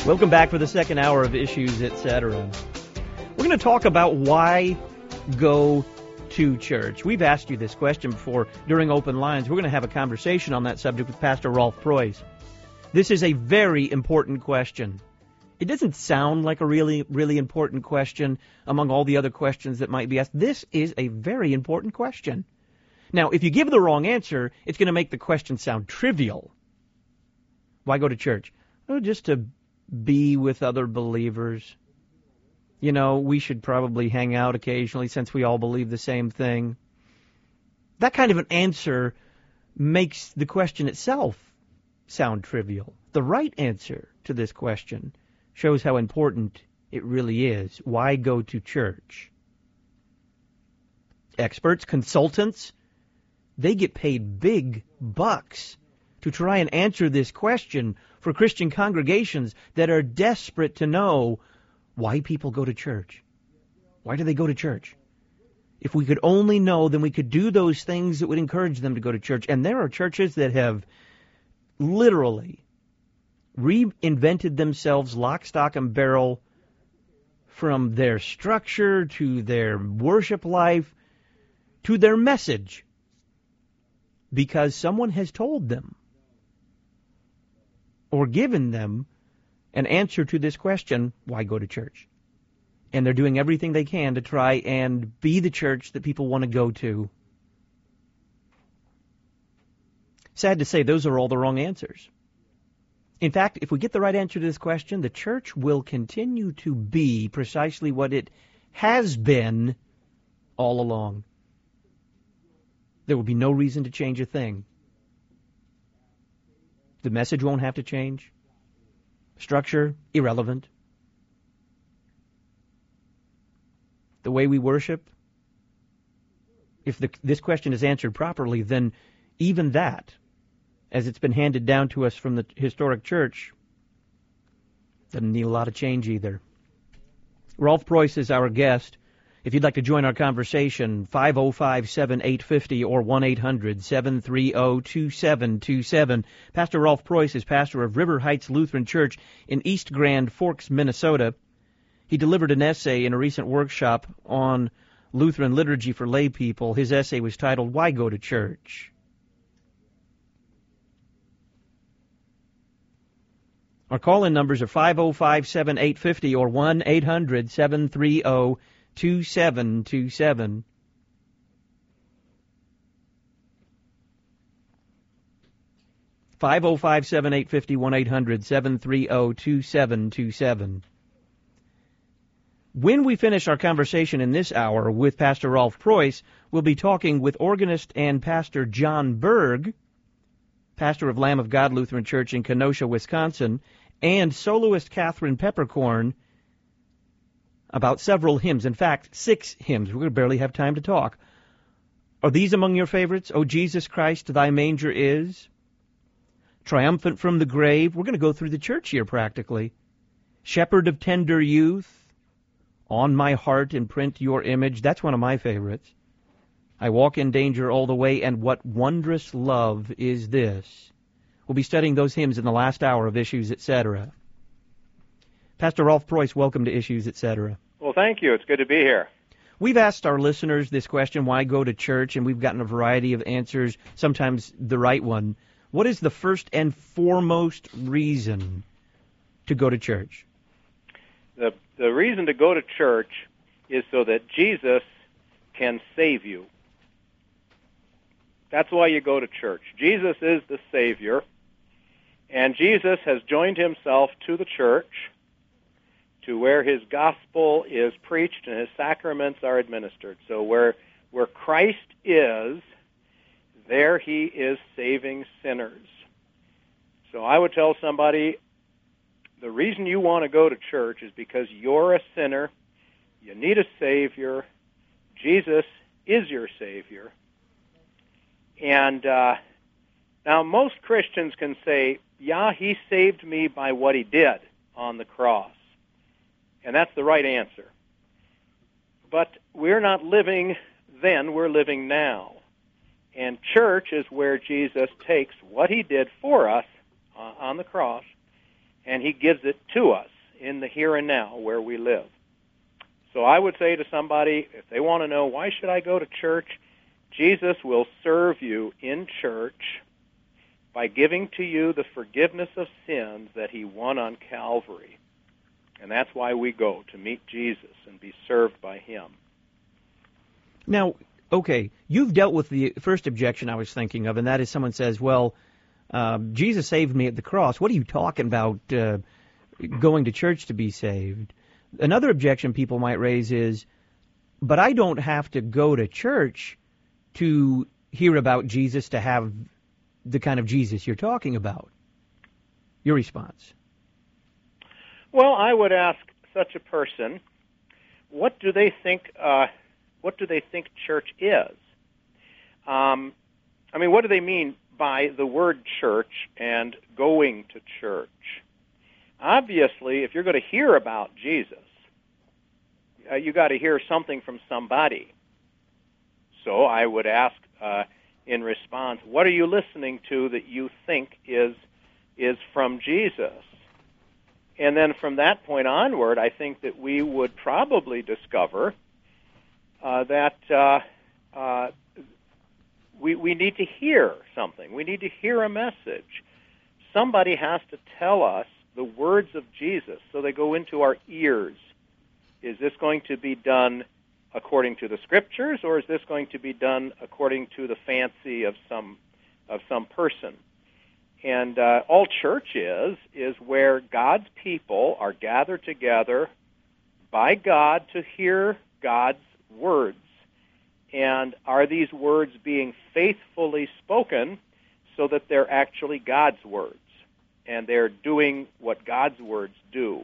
Welcome back for the second hour of Issues, Etc. We're going to talk about why go to church. We've asked you this question before during Open Lines. We're going to have a conversation on that subject with Pastor Rolf Preuss. This is a very important question. It doesn't sound like a really, really important question among all the other questions that might be asked. This is a very important question. Now, if you give the wrong answer, it's going to make the question sound trivial. Why go to church? Oh, just to be with other believers. You know, we should probably hang out occasionally since we all believe the same thing. That kind of an answer makes the question itself sound trivial. The right answer to this question shows how important it really is. Why go to church? Experts, consultants, they get paid big bucks to try and answer this question for Christian congregations that are desperate to know why people go to church. Why do they go to church? If we could only know, then we could do those things that would encourage them to go to church. And there are churches that have literally reinvented themselves lock, stock, and barrel, from their structure to their worship life to their message, because someone has told them or given them an answer to this question, why go to church? And they're doing everything they can to try and be the church that people want to go to. Sad to say, those are all the wrong answers. In fact, if we get the right answer to this question, the church will continue to be precisely what it has been all along. There will be no reason to change a thing. The message won't have to change. Structure, irrelevant. The way we worship, if this question is answered properly, then even that, as it's been handed down to us from the historic church, doesn't need a lot of change either. Rolf Preuss is our guest. If you'd like to join our conversation, 505-7850 or 1-800-730-2727. Pastor Rolf Preuss is pastor of River Heights Lutheran Church in East Grand Forks, Minnesota. He delivered an essay in a recent workshop on Lutheran liturgy for lay people. His essay was titled, Why Go to Church? Our call-in numbers are 505-7850 or 1-800-730-2727. 505-7850, 1-800-730-2727. When we finish our conversation in this hour with Pastor Rolf Preuss, we'll be talking with organist and pastor John Berg, pastor of Lamb of God Lutheran Church in Kenosha, Wisconsin, and soloist Catherine Peppercorn, about several hymns. In fact, 6 hymns. We're going to barely have time to talk. Are these among your favorites? O Jesus Christ, thy manger is. Triumphant from the grave. We're going to go through the church here practically. Shepherd of tender youth. On my heart imprint your image. That's one of my favorites. I walk in danger all the way, and what wondrous love is this? We'll be studying those hymns in the last hour of Issues, Etc. Pastor Rolf Preuss, welcome to Issues, Etc. Well, thank you. It's good to be here. We've asked our listeners this question, why go to church, and we've gotten a variety of answers, sometimes the right one. What is the first and foremost reason to go to church? The reason to go to church is so that Jesus can save you. That's why you go to church. Jesus is the Savior, and Jesus has joined himself to the church, to where his gospel is preached and his sacraments are administered. So where Christ is, there he is saving sinners. So I would tell somebody, the reason you want to go to church is because you're a sinner, you need a Savior, Jesus is your Savior. And now most Christians can say, yeah, he saved me by what he did on the cross. And that's the right answer. But we're not living then, we're living now. And church is where Jesus takes what he did for us on the cross and He gives it to us in the here and now where we live. So I would say to somebody, if they want to know, why should I go to church? Jesus will serve you in church by giving to you the forgiveness of sins that He won on Calvary. And that's why we go, to meet Jesus and be served by Him. Now, okay, you've dealt with the first objection I was thinking of, and that is someone says, well, Jesus saved me at the cross. What are you talking about, going to church to be saved? Another objection people might raise is, but I don't have to go to church to hear about Jesus, to have the kind of Jesus you're talking about. Your response? Well, I would ask such a person, what do they think? What do they think church is? What do they mean by the word church and going to church? Obviously, if you're going to hear about Jesus, you got to hear something from somebody. So I would ask in response, what are you listening to that you think is from Jesus? And then from that point onward, I think that we would probably discover that we need to hear something. We need to hear a message. Somebody has to tell us the words of Jesus so they go into our ears. Is this going to be done according to the Scriptures, or is this going to be done according to the fancy of some person? And all church is where God's people are gathered together by God to hear God's words. And are these words being faithfully spoken so that they're actually God's words, and they're doing what God's words do?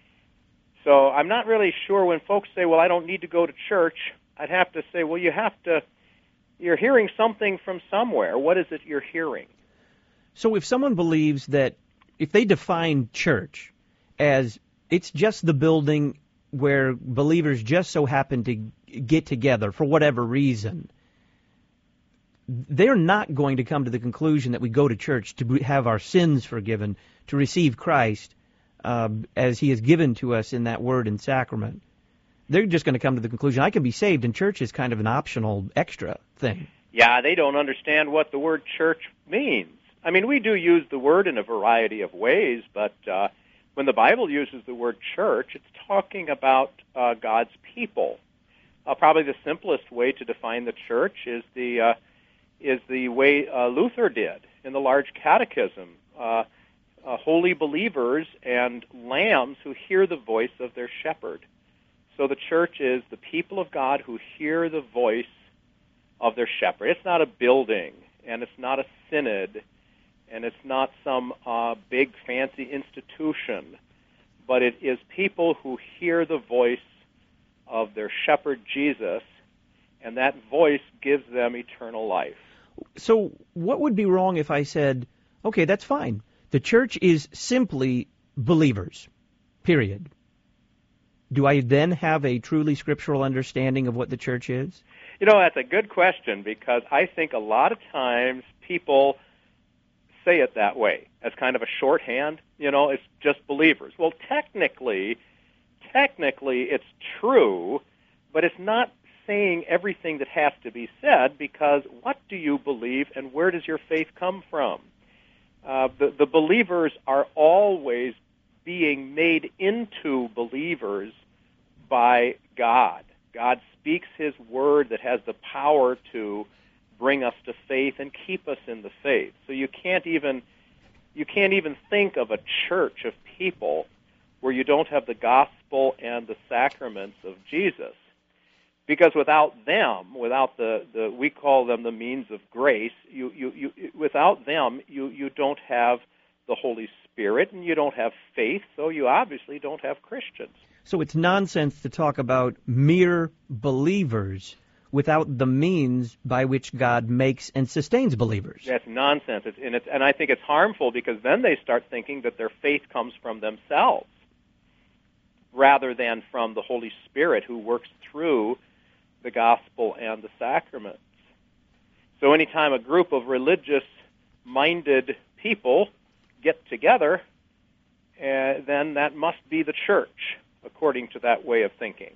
So I'm not really sure when folks say, well, I don't need to go to church, I'd have to say, well, you're hearing something from somewhere. What is it you're hearing? So if someone believes that, if they define church as it's just the building where believers just so happen to get together for whatever reason, they're not going to come to the conclusion that we go to church to have our sins forgiven, to receive Christ as He has given to us in that Word and Sacrament. They're just going to come to the conclusion, I can be saved, and church is kind of an optional extra thing. Yeah, they don't understand what the word church means. I mean, we do use the word in a variety of ways, but when the Bible uses the word church, it's talking about God's people. Probably the simplest way to define the church is the way Luther did in the Large Catechism. Holy believers and lambs who hear the voice of their shepherd. So the church is the people of God who hear the voice of their shepherd. It's not a building, and it's not a synod, and it's not some big fancy institution, but it is people who hear the voice of their shepherd Jesus, and that voice gives them eternal life. So what would be wrong if I said, okay, that's fine. The church is simply believers, period. Do I then have a truly scriptural understanding of what the church is? You know, that's a good question, because I think a lot of times people say it that way, as kind of a shorthand. It's just believers. Well, technically it's true, but it's not saying everything that has to be said, because what do you believe and where does your faith come from? The believers are always being made into believers by God. God speaks His word that has the power to bring us to faith and keep us in the faith. So you can't even think of a church of people where you don't have the gospel and the sacraments of Jesus. Because without them, without the we call them the means of grace, without them, you don't have the Holy Spirit, and you don't have faith, so you obviously don't have Christians. So it's nonsense to talk about mere believers without the means by which God makes and sustains believers. That's nonsense, and I think it's harmful, because then they start thinking that their faith comes from themselves rather than from the Holy Spirit who works through the gospel and the sacraments. So anytime a group of religious-minded people get together, then that must be the church, according to that way of thinking.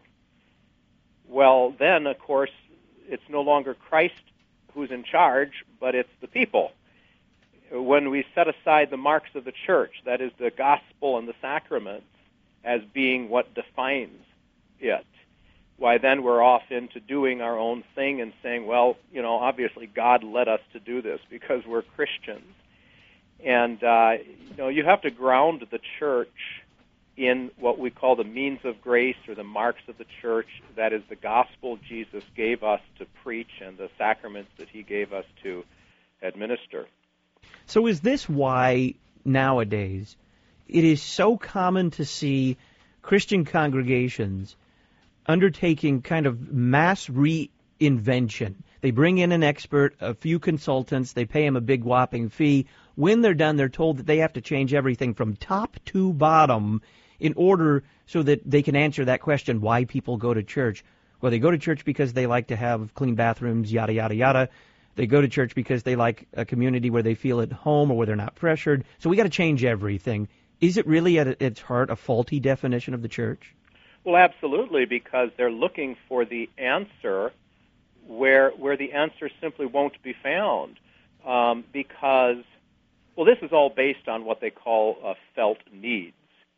Well, then, of course, it's no longer Christ who's in charge, but it's the people. When we set aside the marks of the church, that is the gospel and the sacraments, as being what defines it, why then we're off into doing our own thing and saying, well, obviously God led us to do this because we're Christians. And, you have to ground the church in what we call the means of grace or the marks of the church, that is the gospel Jesus gave us to preach and the sacraments that he gave us to administer. So is this why nowadays it is so common to see Christian congregations undertaking kind of mass reinvention? They bring in an expert, a few consultants, they pay them a big whopping fee. When they're done, they're told that they have to change everything from top to bottom in order so that they can answer that question, why people go to church. Well, they go to church because they like to have clean bathrooms, yada, yada, yada. They go to church because they like a community where they feel at home or where they're not pressured. So we got to change everything. Is it really at its heart a faulty definition of the church? Well, absolutely, because they're looking for the answer where the answer simply won't be found. Because, this is all based on what they call felt needs.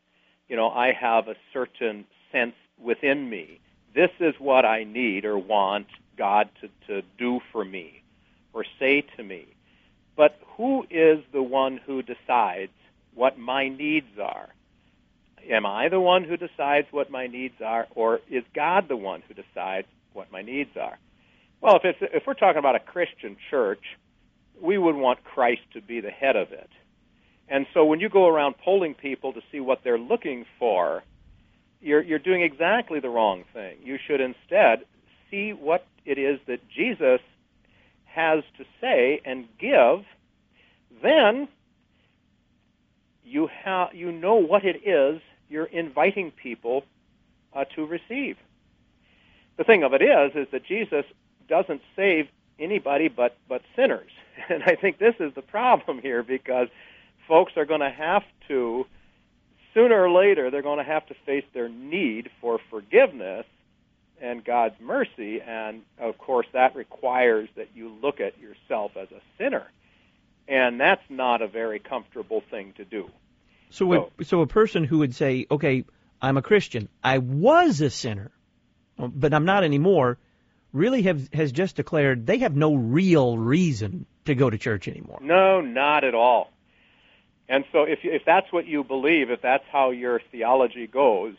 I have a certain sense within me. This is what I need or want God to do for me or say to me. But who is the one who decides what my needs are? Am I the one who decides what my needs are, or is God the one who decides what my needs are? Well, if we're talking about a Christian church, we would want Christ to be the head of it. And so when you go around polling people to see what they're looking for, you're doing exactly the wrong thing. You should instead see what it is that Jesus has to say and give. Then you know what it is you're inviting people to receive. The thing of it is that Jesus doesn't save anybody but sinners. And I think this is the problem here, because folks are going to have to, sooner or later, they're going to have to face their need for forgiveness and God's mercy, and of course that requires that you look at yourself as a sinner. And that's not a very comfortable thing to do. So a person who would say, okay, I'm a Christian, I was a sinner, but I'm not anymore, really has just declared they have no real reason to go to church anymore. No, not at all. And so if that's what you believe, if that's how your theology goes,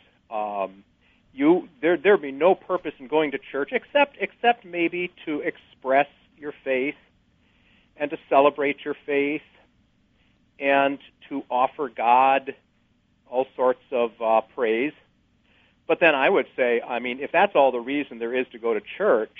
there'd be no purpose in going to church except maybe to express your faith and to celebrate your faith and to offer God all sorts of praise. But then I would say, if that's all the reason there is to go to church,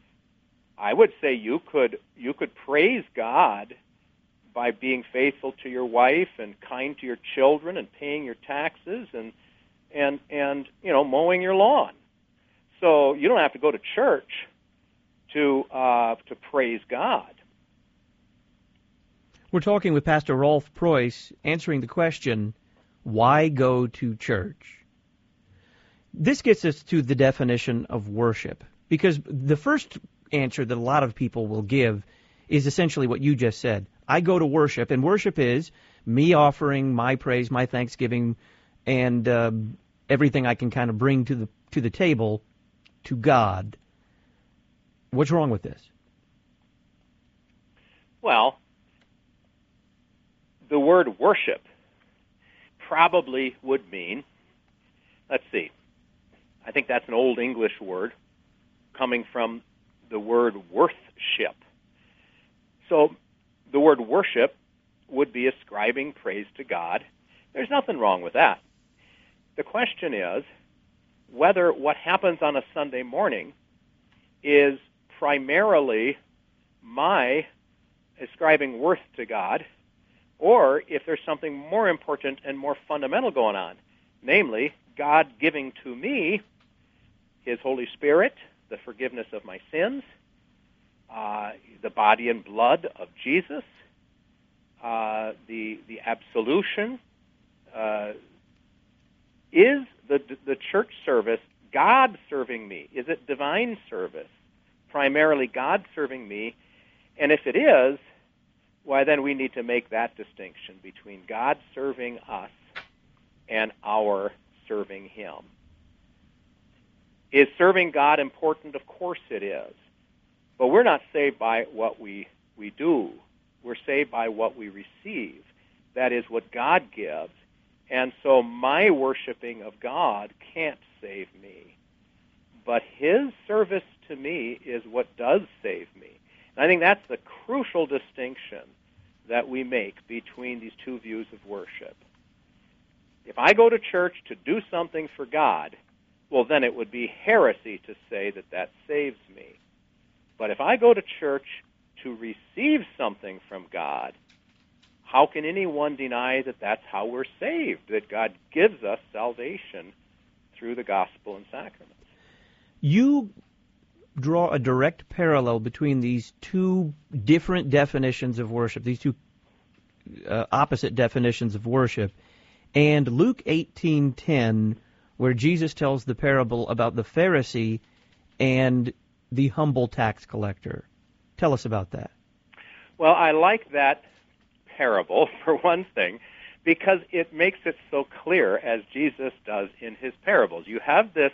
I would say you could praise God by being faithful to your wife and kind to your children and paying your taxes and mowing your lawn. So you don't have to go to church to praise God. We're talking with Pastor Rolf Preuss, answering the question, why go to church? This gets us to the definition of worship, because the first answer that a lot of people will give is essentially what you just said. I go to worship, and worship is me offering my praise, my thanksgiving, and everything I can kind of bring to the table to God. What's wrong with this? Well, the word worship probably would mean, let's see, I think that's an Old English word coming from the word worthship. So the word worship would be ascribing praise to God. There's nothing wrong with that. The question is whether what happens on a Sunday morning is primarily my ascribing worth to God, or if there's something more important and more fundamental going on, namely God giving to me His Holy Spirit, the forgiveness of my sins, the body and blood of Jesus, the absolution is the church service God serving me? Is it divine service? Primarily God serving me? And if it is, why then we need to make that distinction between God serving us and our serving Him. Is serving God important? Of course it is. But we're not saved by what we do. We're saved by what we receive. That is what God gives. And so my worshiping of God can't save me. But His service to me is what does save me. And I think that's the crucial distinction that we make between these two views of worship. If I go to church to do something for God, well, then it would be heresy to say that that saves me. But if I go to church to receive something from God, how can anyone deny that that's how we're saved, that God gives us salvation through the gospel and sacraments? You draw a direct parallel between these two different definitions of worship, these two opposite definitions of worship, and Luke 18:10, where Jesus tells the parable about the Pharisee and the humble tax collector. Tell us about that. Well, I like that parable, for one thing, because it makes it so clear, as Jesus does in his parables. You have this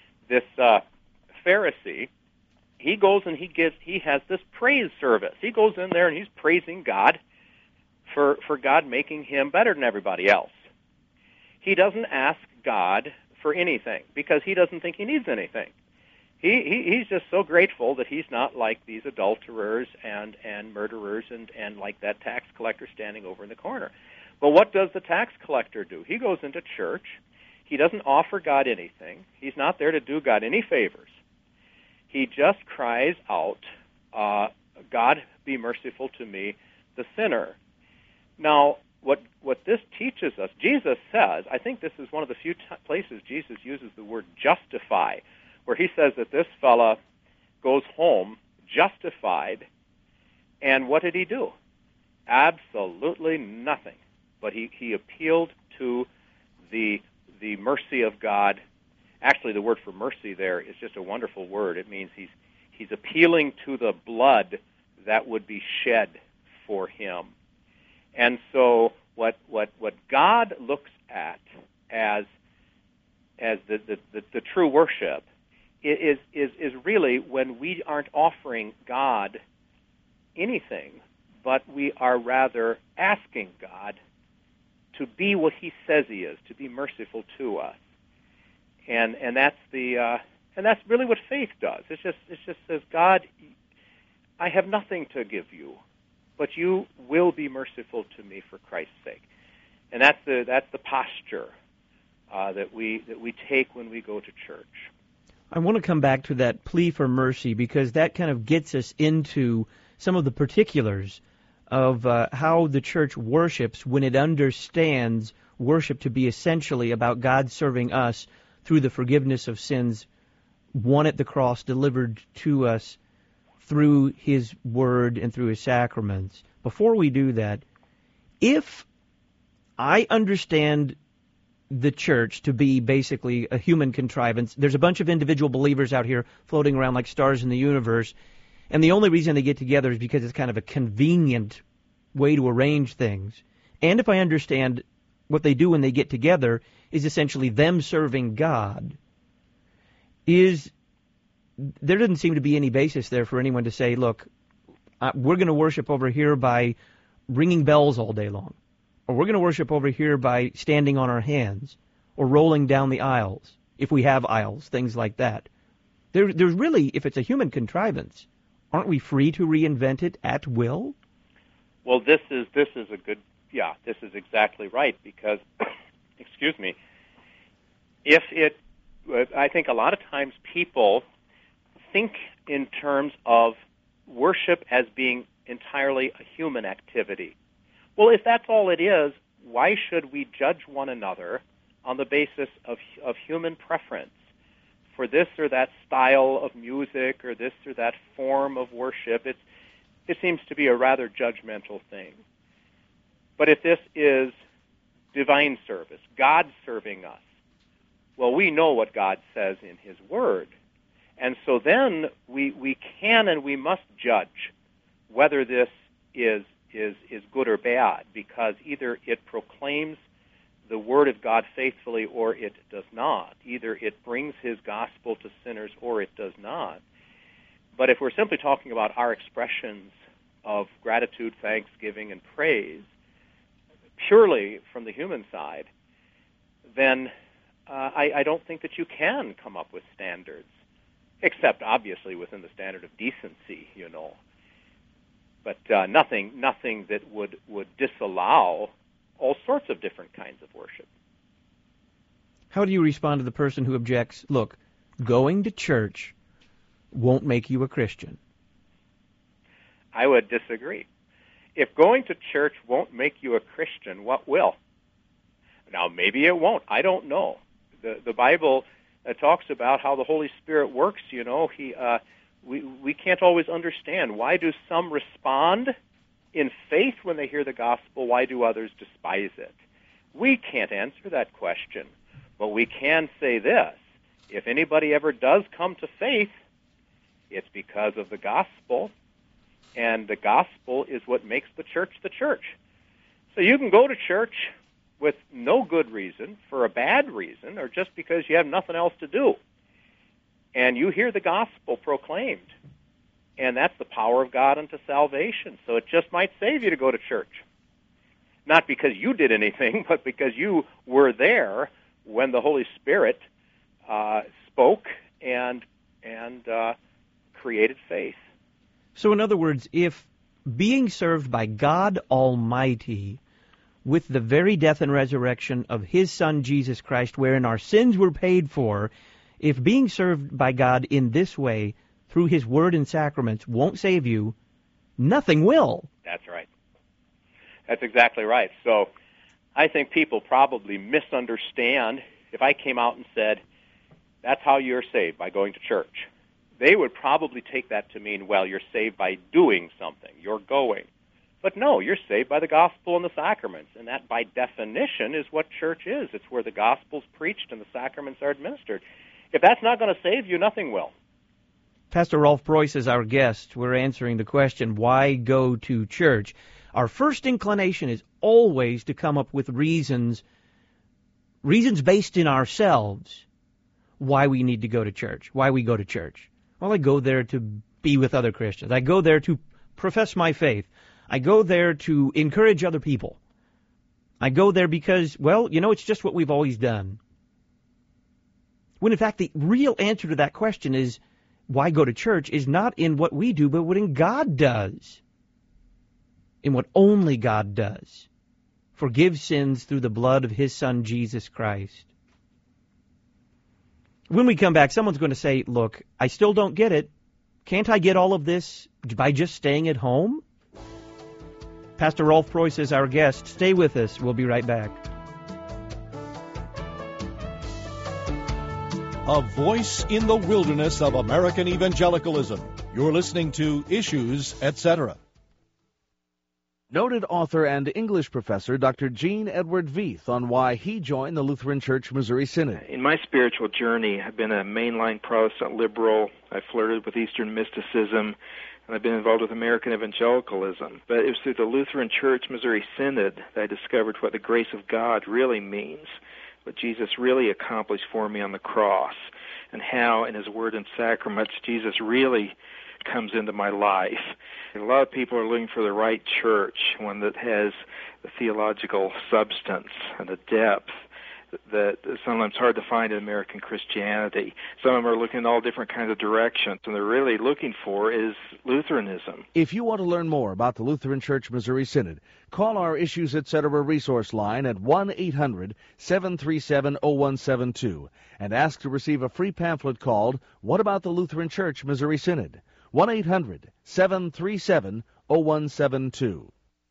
Pharisee. He goes and he has this praise service. He goes in there and he's praising God for God making him better than everybody else. He doesn't ask God for anything because he doesn't think he needs anything. He's just so grateful that he's not like these adulterers and murderers and like that tax collector standing over in the corner. But what does the tax collector do? He goes into church. He doesn't offer God anything. He's not there to do God any favors. He just cries out, God, be merciful to me, the sinner. Now, what this teaches us, Jesus says, I think this is one of the few places Jesus uses the word justify, where he says that this fella goes home justified, and what did he do? Absolutely nothing. But he appealed to the mercy of God. Actually, the word for mercy there is just a wonderful word. It means he's appealing to the blood that would be shed for him. And so what God looks at as the true worship is really when we aren't offering God anything, but we are rather asking God to be what He says He is, to be merciful to us, and that's really what faith does. It just says, God, I have nothing to give you, but you will be merciful to me for Christ's sake, and that's the posture that we take when we go to church. I want to come back to that plea for mercy because that kind of gets us into some of the particulars of how the church worships when it understands worship to be essentially about God serving us through the forgiveness of sins won at the cross, delivered to us through His Word and through His sacraments. Before we do that, if I understand the church to be basically a human contrivance, there's a bunch of individual believers out here floating around like stars in the universe, and the only reason they get together is because it's kind of a convenient way to arrange things. And if I understand what they do when they get together is essentially them serving God, there doesn't seem to be any basis there for anyone to say, look, we're going to worship over here by ringing bells all day long, or we're going to worship over here by standing on our hands or rolling down the aisles, if we have aisles, things like that. There's really, if it's a human contrivance, aren't we free to reinvent it at will? Well, this is a good, this is exactly right, because, excuse me, I think a lot of times people think in terms of worship as being entirely a human activity. Well, if that's all it is, why should we judge one another on the basis of human preference for this or that style of music or this or that form of worship? It seems to be a rather judgmental thing. But if this is divine service, God serving us. Well, we know what God says in His Word. And so then we can and we must judge whether this is good or bad, because either it proclaims the Word of God faithfully or it does not. Either it brings His gospel to sinners or it does not. But if we're simply talking about our expressions of gratitude, thanksgiving, and praise, purely from the human side, then I don't think that you can come up with standards, except obviously within the standard of decency, you know. But nothing that would disallow all sorts of different kinds of worship. How do you respond to the person who objects, look, going to church won't make you a Christian? I would disagree. If going to church won't make you a Christian, what will? Now, maybe it won't. I don't know. The Bible talks about how the Holy Spirit works. You know, we can't always understand. Why do some respond in faith when they hear the gospel? Why do others despise it? We can't answer that question. But we can say this. If anybody ever does come to faith, it's because of the gospel. And the gospel is what makes the church the church. So you can go to church with no good reason, for a bad reason, or just because you have nothing else to do. And you hear the gospel proclaimed. And that's the power of God unto salvation. So it just might save you to go to church. Not because you did anything, but because you were there when the Holy Spirit spoke and created faith. So in other words, if being served by God Almighty with the very death and resurrection of His Son Jesus Christ, wherein our sins were paid for, if being served by God in this way, through His Word and sacraments, won't save you, nothing will. That's right. That's exactly right. So I think people probably misunderstand if I came out and said, that's how you're saved, by going to church. They would probably take that to mean, well, you're saved by doing something. You're going. But no, you're saved by the gospel and the sacraments. And that, by definition, is what church is. It's where the gospel's preached and the sacraments are administered. If that's not going to save you, nothing will. Pastor Rolf Preuss is our guest. We're answering the question, why go to church? Our first inclination is always to come up with reasons based in ourselves, why we need to go to church, why we go to church. Well, I go there to be with other Christians. I go there to profess my faith. I go there to encourage other people. I go there because, well, you know, it's just what we've always done. When in fact the real answer to that question is, why go to church, is not in what we do, but what in God does. In what only God does. Forgive sins through the blood of His Son, Jesus Christ. When we come back, someone's going to say, look, I still don't get it. Can't I get all of this by just staying at home? Pastor Rolf Preuss is our guest. Stay with us. We'll be right back. A voice in the wilderness of American evangelicalism. You're listening to Issues, etc. Noted author and English professor Dr. Gene Edward Veith on why he joined the Lutheran Church Missouri Synod. In my spiritual journey, I've been a mainline Protestant liberal. I flirted with Eastern mysticism, and I've been involved with American evangelicalism. But it was through the Lutheran Church Missouri Synod that I discovered what the grace of God really means, what Jesus really accomplished for me on the cross, and how in His Word and Sacraments Jesus really comes into my life. A lot of people are looking for the right church, one that has the theological substance and the depth that is sometimes hard to find in American Christianity. Some of them are looking in all different kinds of directions, and they're really looking for is Lutheranism. If you want to learn more about the Lutheran Church Missouri Synod, call our Issues Etc. resource line at 1-800-737-0172 and ask to receive a free pamphlet called What About the Lutheran Church Missouri Synod? 1-800-737-0172.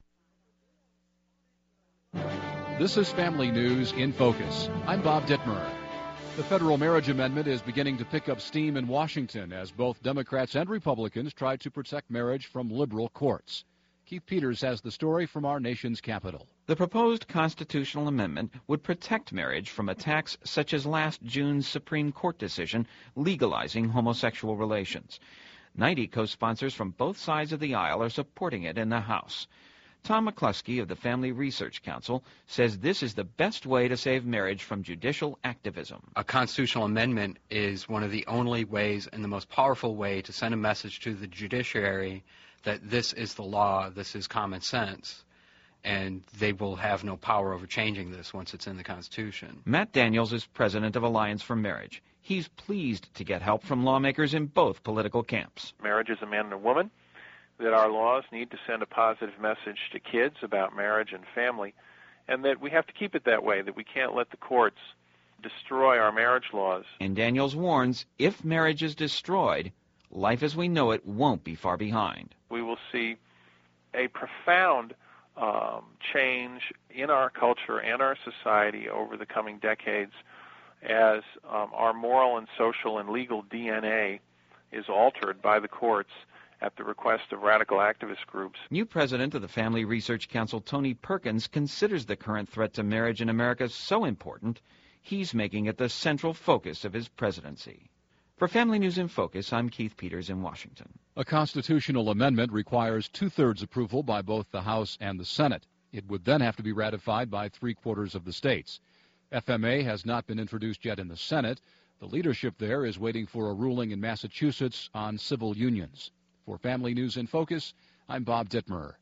This is Family News in Focus. I'm Bob Dittmer. The federal marriage amendment is beginning to pick up steam in Washington as both Democrats and Republicans try to protect marriage from liberal courts. Keith Peters has the story from our nation's capital. The proposed constitutional amendment would protect marriage from attacks such as last June's Supreme Court decision legalizing homosexual relations. 90 co-sponsors from both sides of the aisle are supporting it in the House. Tom McCluskey of the Family Research Council says this is the best way to save marriage from judicial activism. A constitutional amendment is one of the only ways and the most powerful way to send a message to the judiciary that this is the law, this is common sense, and they will have no power over changing this once it's in the Constitution. Matt Daniels is president of Alliance for Marriage. He's pleased to get help from lawmakers in both political camps. Marriage is a man and a woman, that our laws need to send a positive message to kids about marriage and family, and that we have to keep it that way, that we can't let the courts destroy our marriage laws. And Daniels warns if marriage is destroyed, life as we know it won't be far behind. We will see a profound change in our culture and our society over the coming decades as our moral and social and legal DNA is altered by the courts at the request of radical activist groups. New president of the Family Research Council, Tony Perkins, considers the current threat to marriage in America so important, he's making it the central focus of his presidency. For Family News in Focus, I'm Keith Peters in Washington. A constitutional amendment requires two-thirds approval by both the House and the Senate. It would then have to be ratified by three-quarters of the states. FMA has not been introduced yet in the Senate. The leadership there is waiting for a ruling in Massachusetts on civil unions. For Family News in Focus, I'm Bob Dittmer.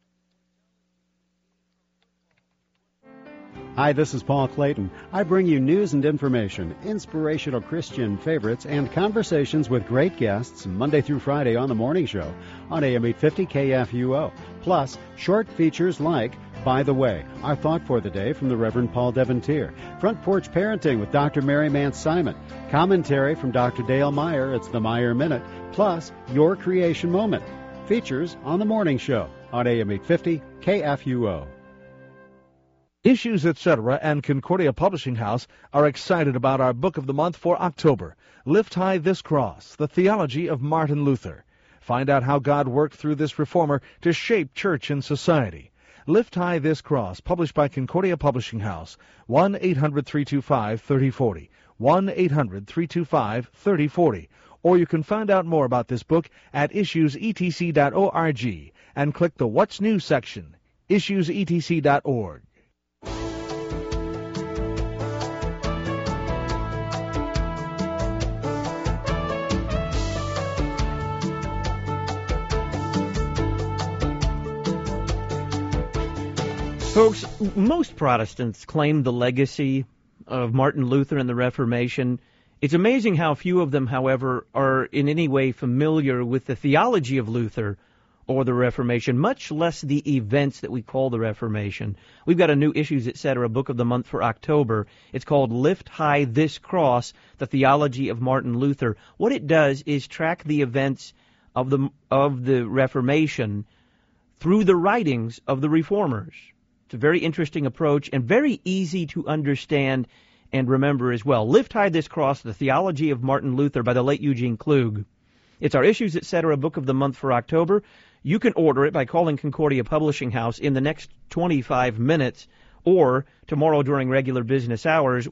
Hi, this is Paul Clayton. I bring you news and information, inspirational Christian favorites, and conversations with great guests Monday through Friday on The Morning Show on AM 850 KFUO. Plus, short features like By the Way, our thought for the day from the Reverend Paul Devontier. Front Porch Parenting with Dr. Mary Mance Simon. Commentary from Dr. Dale Meyer. It's the Meyer Minute. Plus, Your Creation Moment. Features on The Morning Show on AM 850 KFUO. Issues, Etc. and Concordia Publishing House are excited about our book of the month for October, Lift High This Cross, The Theology of Martin Luther. Find out how God worked through this reformer to shape church and society. Lift High This Cross, published by Concordia Publishing House, 1-800-325-3040, 1-800-325-3040. Or you can find out more about this book at issuesetc.org and click the What's New section, issuesetc.org. Folks, most Protestants claim the legacy of Martin Luther and the Reformation. It's amazing how few of them, however, are in any way familiar with the theology of Luther or the Reformation, much less the events that we call the Reformation. We've got a new Issues, Etc. book of the month for October. It's called Lift High This Cross, The Theology of Martin Luther. What it does is track the events of the Reformation through the writings of the Reformers. It's a very interesting approach and very easy to understand and remember as well. Lift High This Cross, The Theology of Martin Luther by the late Eugene Klug. It's our Issues, Etc. book of the month for October. You can order it by calling Concordia Publishing House in the next 25 minutes or tomorrow during regular business hours,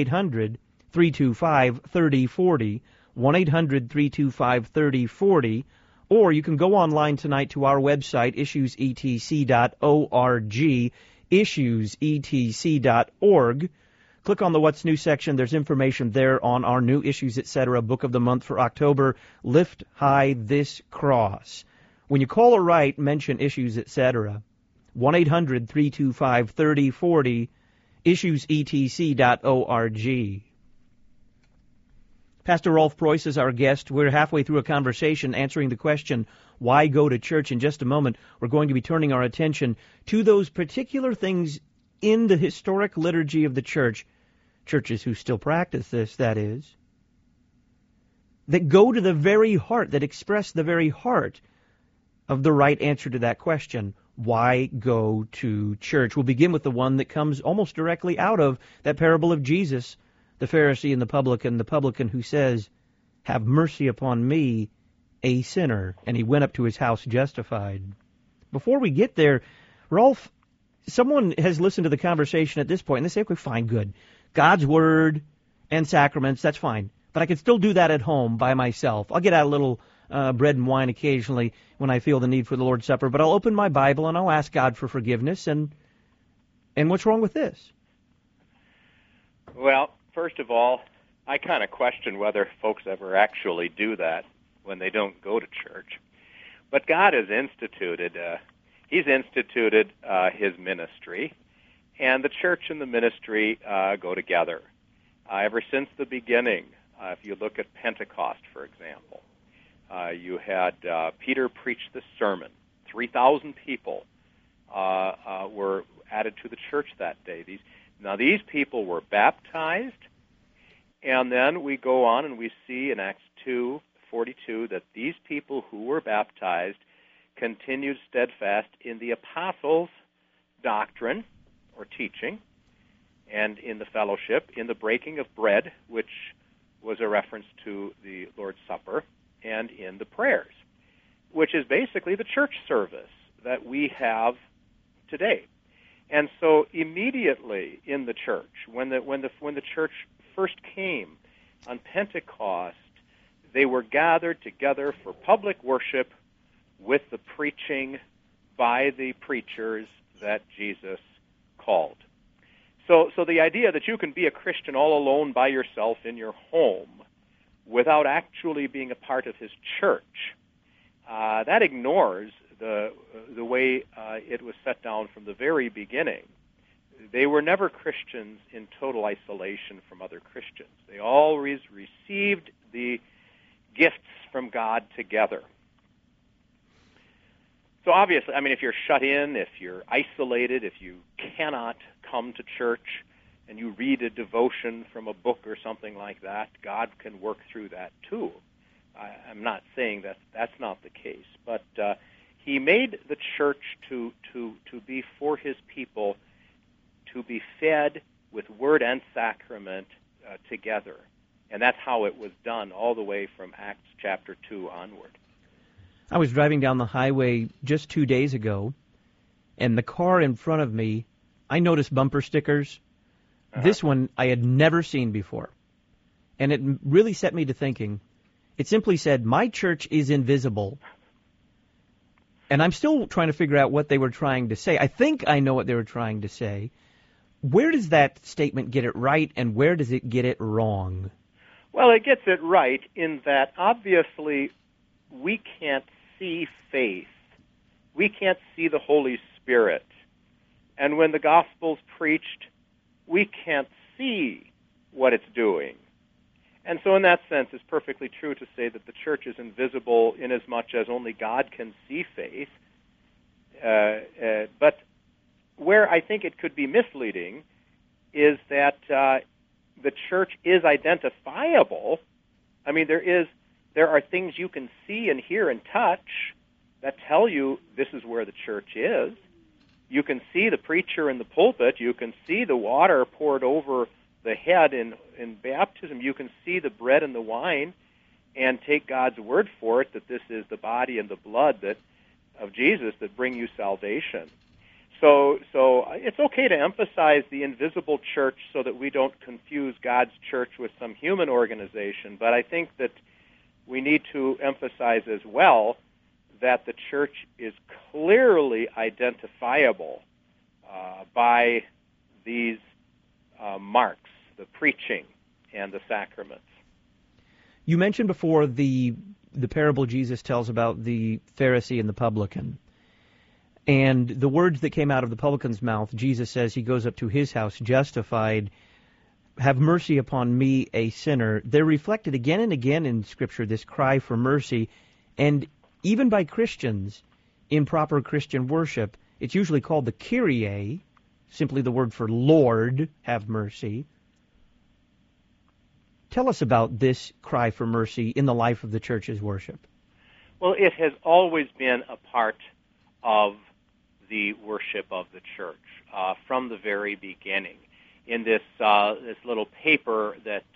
1-800-325-3040, 1-800-325-3040. Or you can go online tonight to our website, issuesetc.org, issuesetc.org. Click on the What's New section. There's information there on our new Issues, Etc. book of the month for October, Lift High This Cross. When you call or write, mention Issues, Etc. 1-800-325-3040, issuesetc.org. Pastor Rolf Preuss is our guest. We're halfway through a conversation answering the question, why go to church? In just a moment, we're going to be turning our attention to those particular things in the historic liturgy of the church, churches who still practice this, that is, that go to the very heart, that express the very heart of the right answer to that question, why go to church? We'll begin with the one that comes almost directly out of that parable of Jesus, the Pharisee and the publican who says, have mercy upon me, a sinner. And he went up to his house justified. before we get there, Rolf, someone has listened to the conversation at this point, and they say, okay, fine, good. God's Word and sacraments, that's fine. But I can still do that at home by myself. I'll get out a little bread and wine occasionally when I feel the need for the Lord's Supper, but I'll open my Bible and I'll ask God for forgiveness, and what's wrong with this? Well, first of all, I kind of question whether folks ever actually do that when they don't go to church. But God has instituted, He's instituted His ministry, and the church and the ministry go together. Ever since the beginning, if you look at Pentecost, for example, you had Peter preach the sermon. 3,000 people were added to the church that day. These people were baptized, and then we go on and we see in Acts 2:42 that these people who were baptized continued steadfast in the apostles' doctrine or teaching, and in the fellowship, in the breaking of bread, which was a reference to the Lord's Supper, and in the prayers, which is basically the church service that we have today. And so immediately in the church, when the church first came on Pentecost, they were gathered together for public worship with the preaching by the preachers that Jesus called. So the idea that you can be a Christian all alone by yourself in your home without actually being a part of His church, that ignores the way it was set down from the very beginning. They were never Christians in total isolation from other Christians. They always received the gifts from God together. So obviously, if you're shut in, if you're isolated, if you cannot come to church and you read a devotion from a book or something like that, God can work through that too. I'm not saying that that's not the case, but He made the church to be for His people, to be fed with word and sacrament together. And that's how it was done all the way from Acts chapter 2 onward. I was driving down the highway just 2 days ago, and the car in front of me, I noticed bumper stickers. This one I had never seen before. And it really set me to thinking. It simply said, "My church is invisible." And I'm still trying to figure out what they were trying to say. I think I know what they were trying to say. Where does that statement get it right, and where does it get it wrong? Well, it gets it right in that obviously we can't see faith. We can't see the Holy Spirit. And when the gospel's preached, we can't see what it's doing. And so in that sense, it's perfectly true to say that the church is invisible inasmuch as only God can see faith. But where I think it could be misleading is that the church is identifiable. There are things you can see and hear and touch that tell you this is where the church is. You can see the preacher in the pulpit. You can see the water poured over the head in baptism. You can see the bread and the wine and take God's word for it that this is the body and the blood of Jesus that bring you salvation. So it's okay to emphasize the invisible church so that we don't confuse God's church with some human organization, but I think that we need to emphasize as well that the church is clearly identifiable by these marks, the preaching and the sacraments. You mentioned before the parable Jesus tells about the Pharisee and the publican. And the words that came out of the publican's mouth, Jesus says he goes up to his house justified. Have mercy upon me, a sinner. They're reflected again and again in Scripture, this cry for mercy. And even by Christians, in proper Christian worship, it's usually called the Kyrie, simply the word for Lord, have mercy. Tell us about this cry for mercy in the life of the church's worship. Well, it has always been a part of the worship of the church from the very beginning. In this little paper that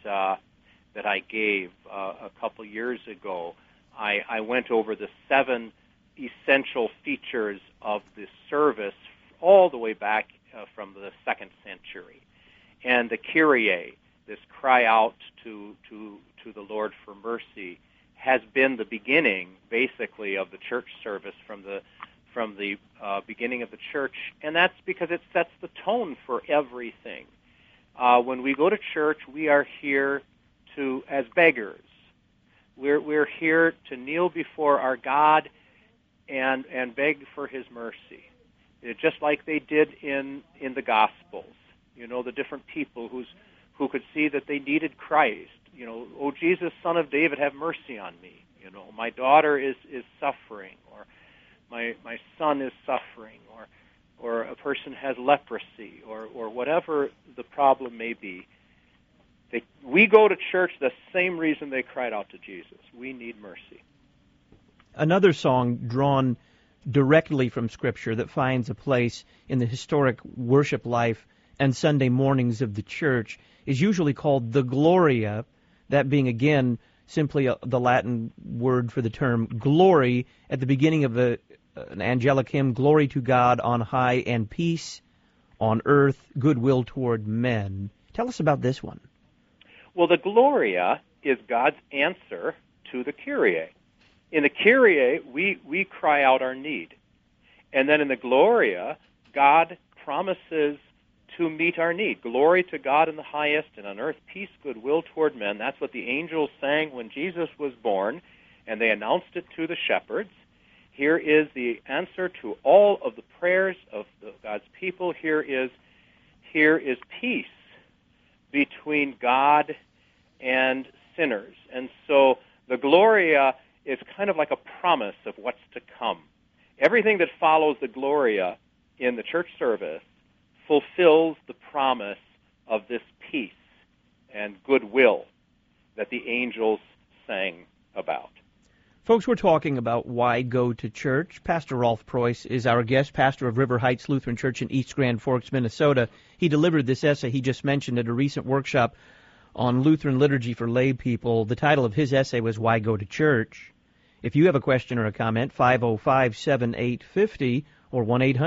I gave a couple years ago, I went over the 7 essential features of the service all the way back from the 2nd century. And the Kyrie, this cry out to the Lord for mercy, has been the beginning, basically, of the church service from the beginning of the church, and that's because it sets the tone for everything. When we go to church, we are here as beggars. We're here to kneel before our God and beg for His mercy, just like they did in the Gospels. The different people who could see that they needed Christ. Oh Jesus, Son of David, have mercy on me. My daughter is suffering, or my son is suffering, or a person has leprosy, or whatever the problem may be. We go to church the same reason they cried out to Jesus. We need mercy. Another song drawn directly from Scripture that finds a place in the historic worship life and Sunday mornings of the church is usually called the Gloria, that being, again, simply the Latin word for the term glory at the beginning of an angelic hymn, glory to God on high and peace on earth, goodwill toward men. Tell us about this one. Well, the Gloria is God's answer to the Kyrie. In the Kyrie, we cry out our need. And then in the Gloria, God promises to meet our need. Glory to God in the highest, and on earth peace, goodwill toward men. That's what the angels sang when Jesus was born, and they announced it to the shepherds. Here is the answer to all of the prayers of God's people. Here is peace between God and sinners. And so the Gloria is kind of like a promise of what's to come. Everything that follows the Gloria in the church service fulfills the promise of this peace and goodwill that the angels sang about. Folks, we're talking about why go to church. Pastor Rolf Preuss is our guest, pastor of River Heights Lutheran Church in East Grand Forks, Minnesota. He delivered this essay he just mentioned at a recent workshop on Lutheran liturgy for lay people. The title of his essay was Why Go to Church? If you have a question or a comment, 505-7850 or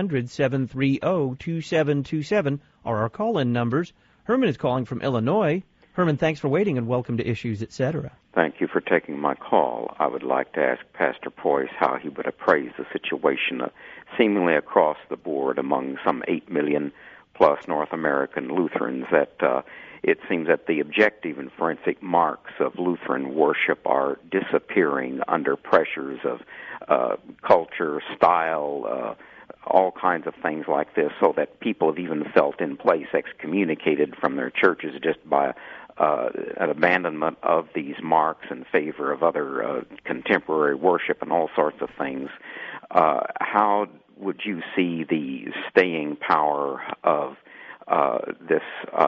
1-800-730-2727 are our call-in numbers. Herman is calling from Illinois. Herman, thanks for waiting and welcome to Issues, Etc. Thank you for taking my call. I would like to ask Pastor Preuss how he would appraise the situation seemingly across the board among some 8 million plus North American Lutherans that it seems that the objective and forensic marks of Lutheran worship are disappearing under pressures of culture, style, all kinds of things like this, so that people have even felt in place excommunicated from their churches just by an abandonment of these marks in favor of other contemporary worship and all sorts of things. How would you see the staying power of this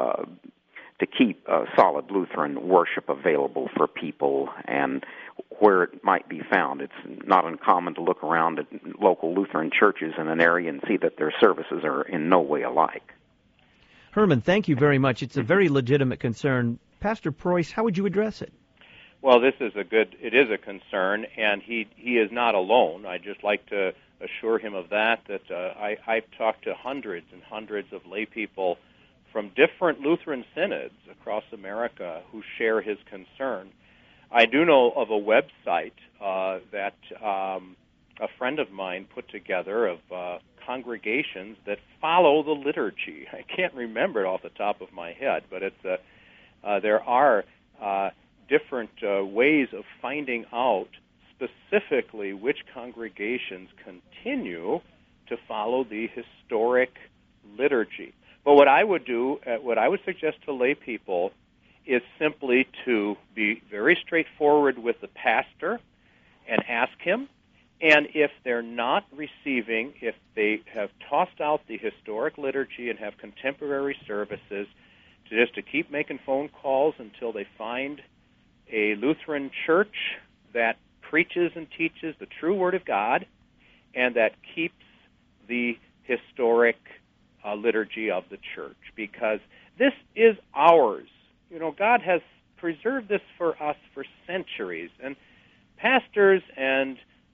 to keep solid Lutheran worship available for people and where it might be found? It's not uncommon to look around at local Lutheran churches in an area and see that their services are in no way alike. Herman, thank you very much. It's a very legitimate concern. Pastor Preuss, how would you address it? Well, it is a concern, and he is not alone. I'd just like to assure him of that I've talked to hundreds and hundreds of lay people from different Lutheran synods across America who share his concern. I do know of a website that a friend of mine put together of congregations that follow the liturgy. I can't remember it off the top of my head, but there are different ways of finding out specifically which congregations continue to follow the historic liturgy. But what I would suggest to lay people is simply to be very straightforward with the pastor and ask him. And if they're not receiving, if they have tossed out the historic liturgy and have contemporary services, to keep making phone calls until they find a Lutheran church that preaches and teaches the true Word of God and that keeps the historic liturgy of the church, because this is ours. God has preserved this for us for centuries, and pastors and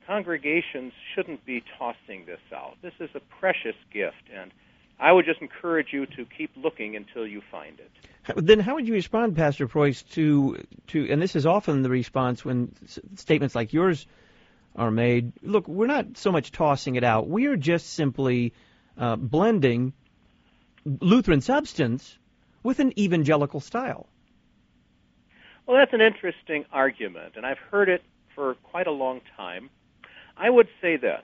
congregations shouldn't be tossing this out. This is a precious gift, and I would just encourage you to keep looking until you find it. Then how would you respond, Pastor Preuss, to and this is often the response when statements like yours are made, look, we're not so much tossing it out. We are just simply blending Lutheran substance with an evangelical style. Well, that's an interesting argument, and I've heard it for quite a long time. I would say this.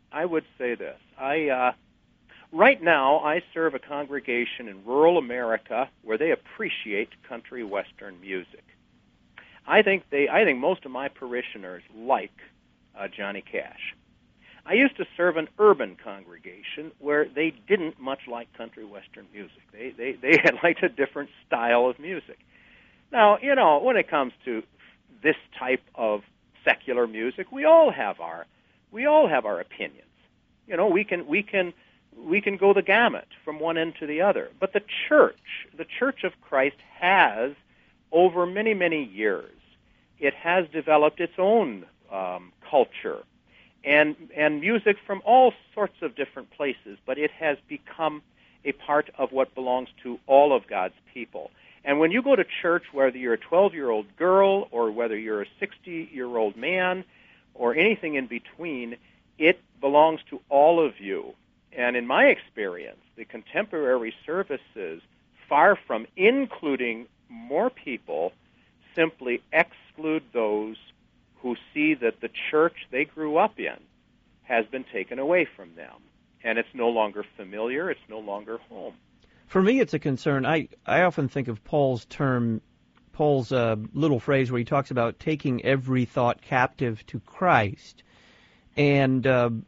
Right now, I serve a congregation in rural America where they appreciate country western music. I think most of my parishioners like Johnny Cash. I used to serve an urban congregation where they didn't much like country western music. They had liked a different style of music. Now, when it comes to this type of secular music, we all have our opinions. We can go the gamut from one end to the other. But the Church of Christ has, over many, many years, it has developed its own culture and music from all sorts of different places, but it has become a part of what belongs to all of God's people. And when you go to church, whether you're a 12-year-old girl or whether you're a 60-year-old man or anything in between, it belongs to all of you. And in my experience, the contemporary services, far from including more people, simply exclude those who see that the church they grew up in has been taken away from them. And it's no longer familiar, it's no longer home. For me, it's a concern. I often think of Paul's little phrase where he talks about taking every thought captive to Christ. And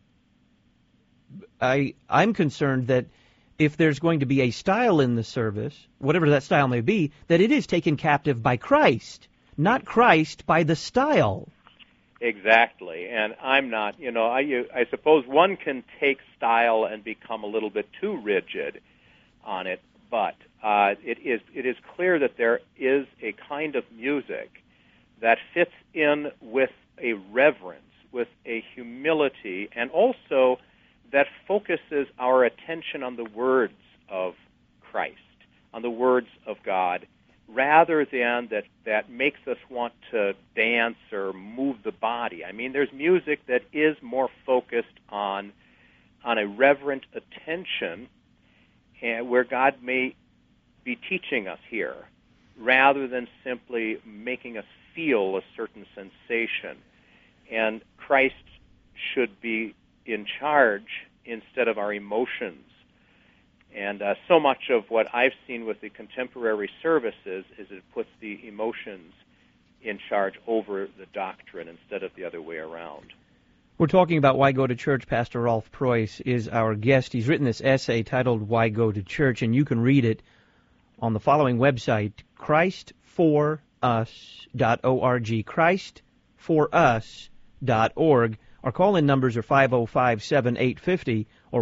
I'm concerned that if there's going to be a style in the service, whatever that style may be, that it is taken captive by Christ, not Christ by the style. Exactly, and I'm not, I suppose one can take style and become a little bit too rigid on it, but it is clear that there is a kind of music that fits in with a reverence, with a humility, and also that focuses our attention on the words of Christ, on the words of God, rather than that makes us want to dance or move the body. I mean, there's music that is more focused on a reverent attention and where God may be teaching us here, rather than simply making us feel a certain sensation. And Christ should be in charge instead of our emotions. And so much of what I've seen with the contemporary services is it puts the emotions in charge over the doctrine instead of the other way around. We're talking about Why Go to Church. Pastor Rolf Preuss is our guest. He's written this essay titled Why Go to Church, and you can read it on the following website, christforus.org, christforus.org. Our call-in numbers are 505-7850 or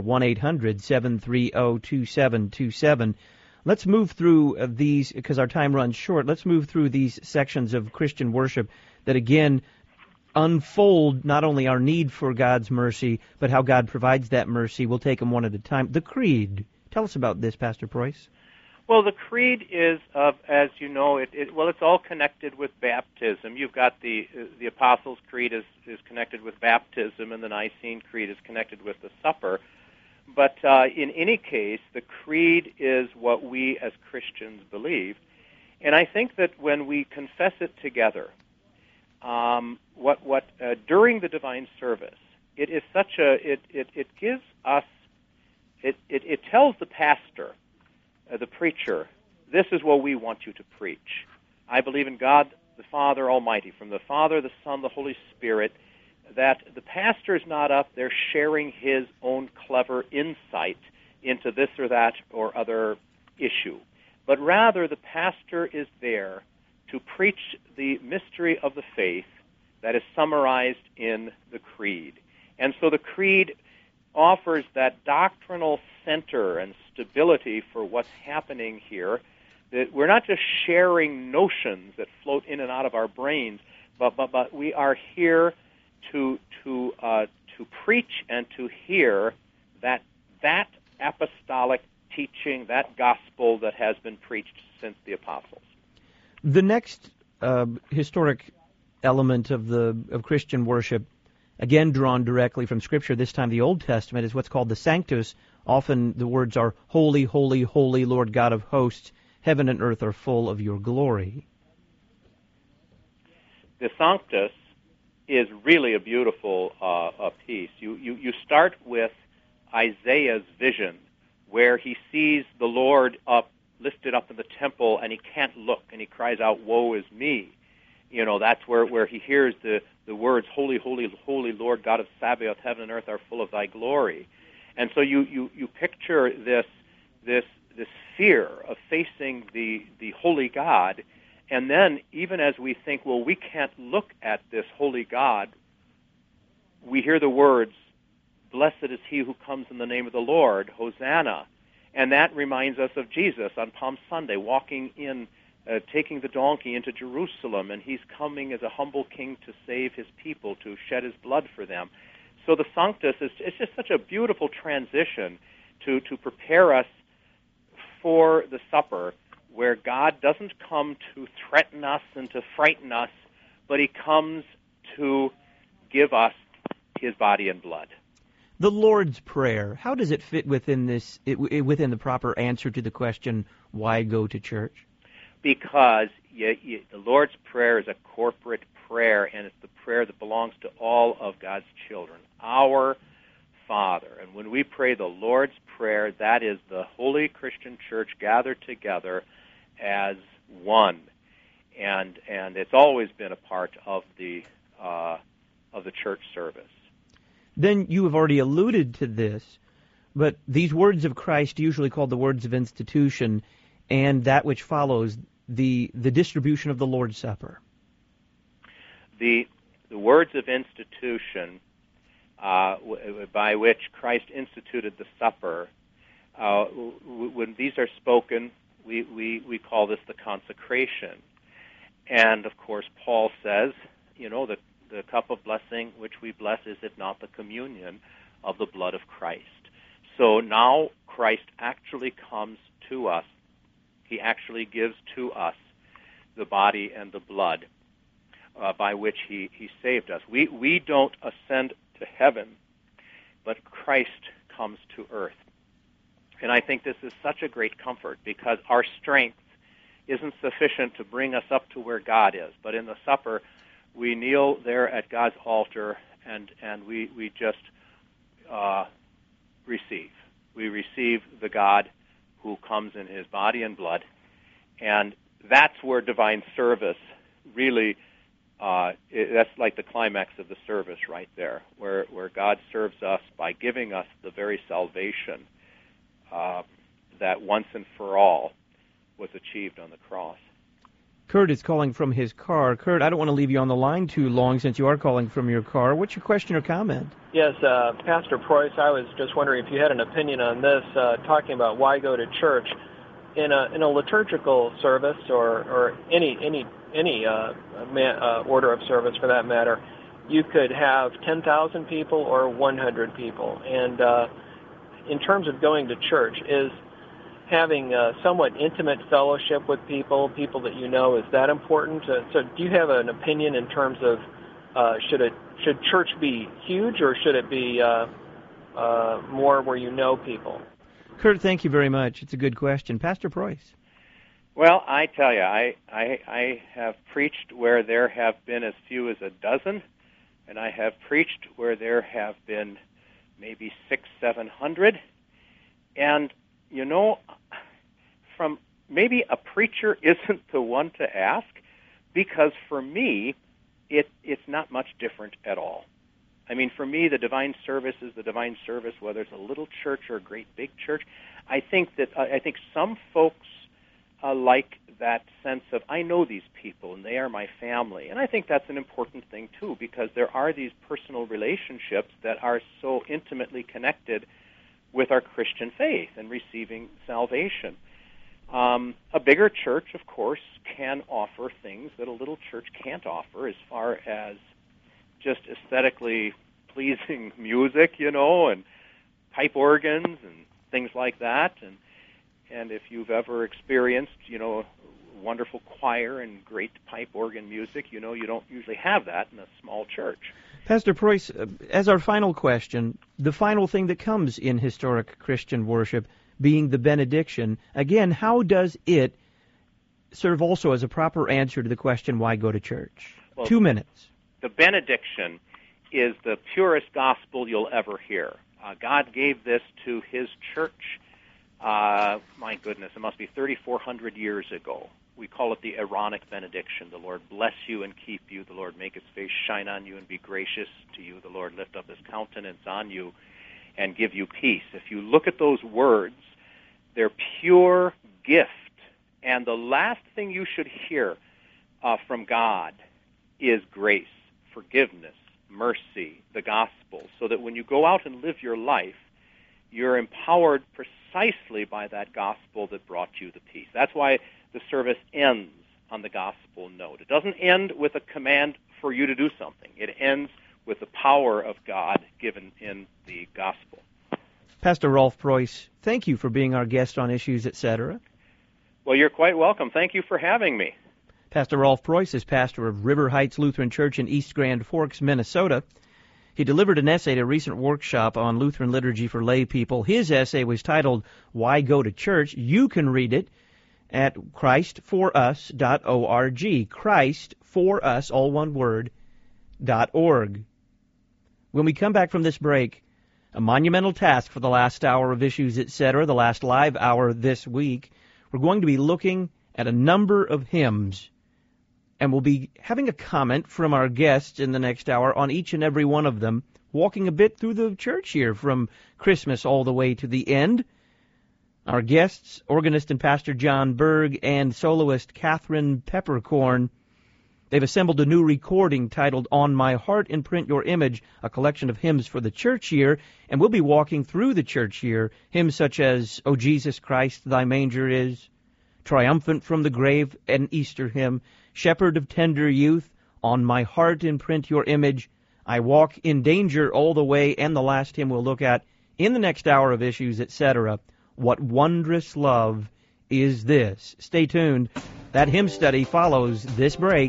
1-800-730-2727. Let's move through these, because our time runs short, let's move through these sections of Christian worship that, again, unfold not only our need for God's mercy, but how God provides that mercy. We'll take them one at a time. The Creed. Tell us about this, Pastor Preuss. Well, the Creed is, as you know, it's all connected with baptism. You've got the Apostles' Creed is connected with baptism, and the Nicene Creed is connected with the supper. But in any case, the Creed is what we as Christians believe. And I think that when we confess it together, during the divine service, it is such it gives us, it tells the pastor, the preacher, this is what we want you to preach. I believe in God the Father Almighty, from the Father, the Son, the Holy Spirit, that the pastor is not up there sharing his own clever insight into this or that or other issue, but rather the pastor is there to preach the mystery of the faith that is summarized in the Creed. And so the Creed offers that doctrinal center and stability for what's happening here, that we're not just sharing notions that float in and out of our brains, but we are here to preach and to hear that apostolic teaching, that gospel that has been preached since the apostles. The next historic element of Christian worship, again drawn directly from Scripture, this time the Old Testament, is what's called the Sanctus. Often the words are, "Holy, holy, holy, Lord God of hosts, heaven and earth are full of your glory." The Sanctus is really a beautiful piece. You start with Isaiah's vision, where he sees the Lord lifted up in the temple, and he can't look, and he cries out, "Woe is me." That's where he hears the words, "Holy, holy, holy, Lord God of Sabaoth, heaven and earth are full of thy glory." And so you picture this fear of facing the holy God. And then, even as we think, well, we can't look at this holy God, we hear the words, "Blessed is he who comes in the name of the Lord, Hosanna." And that reminds us of Jesus on Palm Sunday, walking in, taking the donkey into Jerusalem, and he's coming as a humble king to save his people, to shed his blood for them. So the Sanctus it's just such a beautiful transition to prepare us for the supper, where God doesn't come to threaten us and to frighten us, but he comes to give us his body and blood. The Lord's Prayer, how does it fit within within the proper answer to the question, why go to church? Because the Lord's Prayer is a corporate prayer, and it's the prayer that belongs to all of God's children. Our Father. And when we pray the Lord's Prayer, that is the Holy Christian Church gathered together as one. And it's always been a part of the church service. Then you have already alluded to this, but these words of Christ, usually called the words of institution, and that which follows, the distribution of the Lord's Supper. The words of institution by which Christ instituted the supper, when these are spoken, we call this the consecration. And, of course, Paul says, the cup of blessing which we bless, is it not the communion of the blood of Christ? So now Christ actually comes to us. He actually gives to us the body and the blood by which he saved us. We don't ascend to heaven, but Christ comes to earth. And I think this is such a great comfort, because our strength isn't sufficient to bring us up to where God is. But in the supper, we kneel there at God's altar, and we just receive. We receive the God who comes in his body and blood. And that's where divine service really, that's like the climax of the service right there, where God serves us by giving us the very salvation that once and for all was achieved on the cross. Kurt is calling from his car. Kurt, I don't want to leave you on the line too long since you are calling from your car. What's your question or comment? Yes, Pastor Preuss, I was just wondering if you had an opinion on this, talking about why go to church. In a liturgical service or any order of service for that matter, you could have 10,000 people or 100 people. And in terms of going to church, is having somewhat intimate fellowship with people that you know, is that important? So do you have an opinion in terms of should church be huge, or should it be more where you know people? Kurt, thank you very much. It's a good question. Pastor Preuss. Well, I tell you, I have preached where there have been as few as a dozen, and I have preached where there have been maybe 600-700. And from maybe a preacher isn't the one to ask, because for me, it's not much different at all. I mean, for me, the divine service is the divine service, whether it's a little church or a great big church. I think some folks like that sense of, I know these people and they are my family. And I think that's an important thing, too, because there are these personal relationships that are so intimately connected with our Christian faith and receiving salvation. A bigger church, of course, can offer things that a little church can't offer, as far as just aesthetically pleasing music, and pipe organs and things like that. And if you've ever experienced, wonderful choir and great pipe organ music, you don't usually have that in a small church. Pastor Preuss, as our final question, the final thing that comes in historic Christian worship being the benediction, again, how does it serve also as a proper answer to the question, why go to church? Well, 2 minutes. The benediction is the purest gospel you'll ever hear. God gave this to His church, my goodness, it must be 3,400 years ago. We call it the Aaronic benediction. The Lord bless you and keep you. The Lord make His face shine on you and be gracious to you. The Lord lift up His countenance on you and give you peace. If you look at those words, they're pure gift. And the last thing you should hear from God is grace, forgiveness, mercy, the gospel, so that when you go out and live your life, you're empowered precisely by that gospel that brought you the peace. That's why the service ends on the gospel note. It doesn't end with a command for you to do something. It ends with the power of God given in the gospel. Pastor Rolf Preuss, thank you for being our guest on Issues, Etc. Well, you're quite welcome. Thank you for having me. Pastor Rolf Preuss is pastor of River Heights Lutheran Church in East Grand Forks, Minnesota. He delivered an essay at a recent workshop on Lutheran liturgy for lay people. His essay was titled, Why Go to Church? You can read it at ChristForUs.org. ChristForUs, all one word, .org. When we come back from this break, a monumental task for the last hour of Issues, Etc., the last live hour this week, we're going to be looking at a number of hymns, and we'll be having a comment from our guests in the next hour on each and every one of them, walking a bit through the church year from Christmas all the way to the end. Our guests, organist and pastor John Berg and soloist Catherine Peppercorn, they've assembled a new recording titled On My Heart Imprint Your Image, a collection of hymns for the church year, and we'll be walking through the church year, hymns such as O Jesus Christ, Thy Manger Is, Triumphant from the Grave, an Easter hymn, Shepherd of Tender Youth, On My Heart Imprint Your Image, I Walk in Danger All the Way, and the last hymn we'll look at in the next hour of Issues, Etc., What Wondrous Love Is This? Stay tuned. That hymn study follows this break.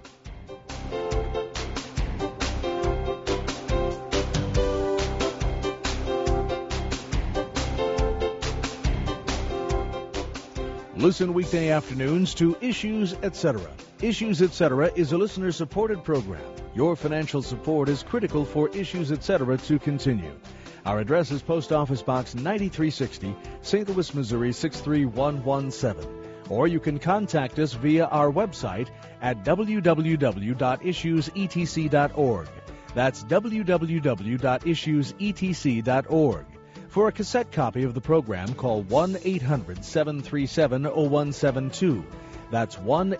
Listen weekday afternoons to Issues, Etc. Issues, Etc. is a listener-supported program. Your financial support is critical for Issues, Etc. to continue. Our address is Post Office Box 9360, St. Louis, Missouri 63117. Or you can contact us via our website at www.issuesetc.org. That's www.issuesetc.org. For a cassette copy of the program, call 1-800-737-0172. That's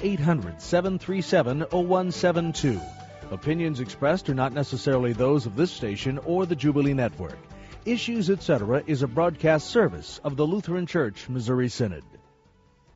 1-800-737-0172. Opinions expressed are not necessarily those of this station or the Jubilee Network. Issues, Etc. is a broadcast service of the Lutheran Church Missouri Synod.